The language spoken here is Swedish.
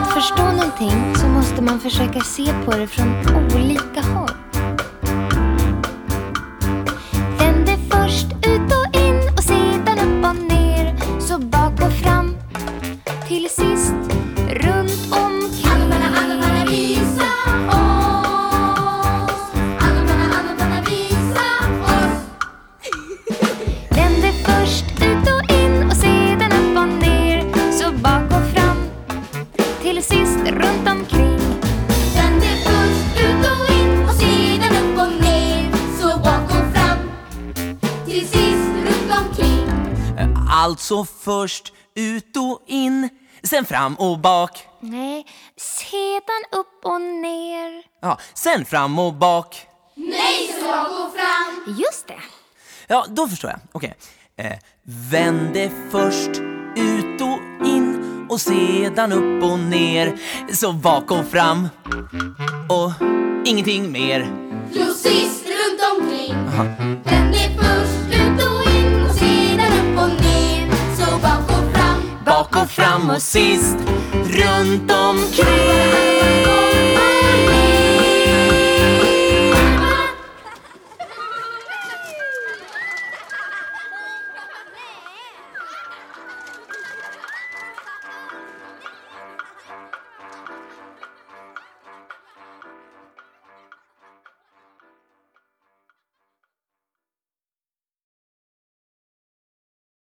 att förstå någonting så måste man försöka se på det från olika håll. Vänd det först ut och in och sedan upp och ner, så bak och fram, till sist runt omkring. Alla visa oss. Alla visa oss. Vänd det först ut och in och sedan upp och ner, så bak och fram, till sist runt omkring. Vänd det först ut och in och sedan upp och ner, så bak och fram, till sist runt omkring. Alltså först ut och in, sen fram och bak. Nej, sedan upp och ner. Ja, sen fram och bak. Nej, så bak och fram. Just det. Ja, då förstår jag. Okej. Vänd det först ut och in och sedan upp och ner, så bak och fram och ingenting mer. Jo, sist runt omkring. Vänd det först ut och in och sedan upp och ner, så bak och fram. Bak och fram och sist runt omkring.